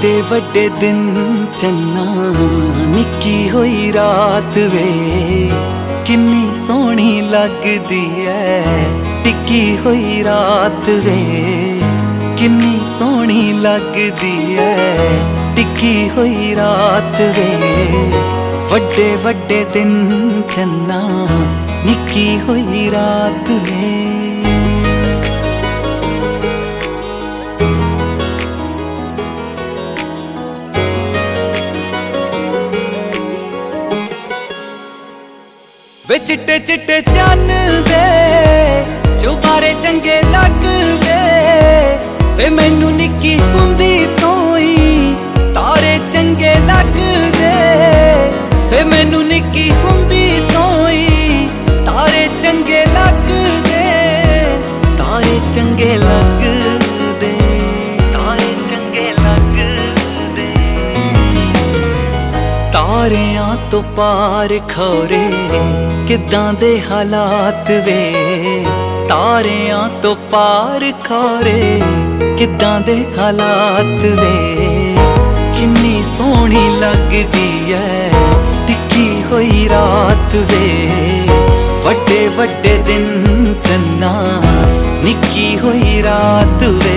ਵੱਡੇ ਵੱਡੇ दिन चन्ना निक्की होई रात वे किन्नी सोहनी लगदी है टिक्की होई रात वे किन्नी सोहनी लगदी है टिक्की होई रात वे ਵੱਡੇ ਵੱਡੇ दिन चन्ना निक्की होई रात वे वे चिट्टे चिट्टे चन्न दे चुबारे चंगे लगदे वे मैनू निक्की हुंदी तों ही तारे चंगे लगदे वे मैनू निक्की हुंदी तों ही तारे चंगे लगदे तारे चंगे लगदे तारे चंगे लगदे तारियां तो पार खौरे किदां दे हालात वे तारियां तो पार खौरे किदां दे हालात वे किन्नी सोहनी लगदी है टिक्की होई रात वे ਵੱਡੇ ਵੱਡੇ दिन चन्ना निक्की होई रात वे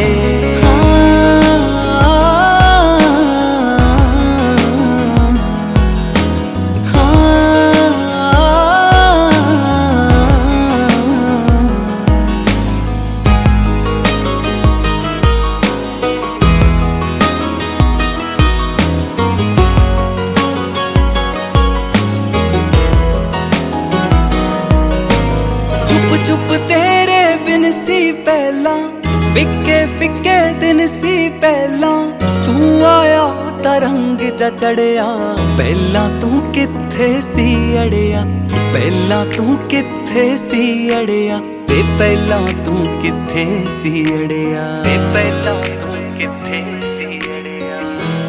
चुप तेरे बिन सी पहला फिक्के फिक्के दिन सी पहला तू आया तरंग जा चढ़िया पहला तू किथे सी अड़िया पहला तू किथे सी अड़िया ते पहला तू किथे सी अड़िया ते पहला तू किथे सी अड़िया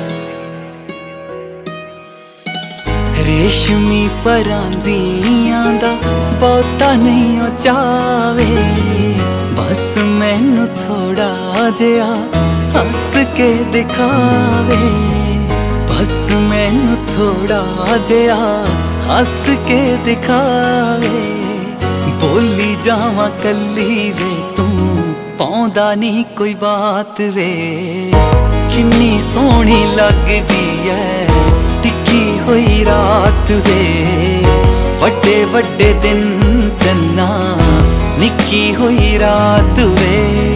रेशमी परांदियां दा बहुता नहीं ओ चावे बस मैनू थोड़ा जिहा हस के दिखावे बस मैनू थोड़ा जिहा हस के दिखावे बोली जावां कल्ली वे तू पाउंदा नहीं कोई बात वे किन्नी सोहनी लगदी है टिक्की होई रात वे ਵੱਡੇ ਵੱਡੇ दिन चन्ना निक्की होई रात वे।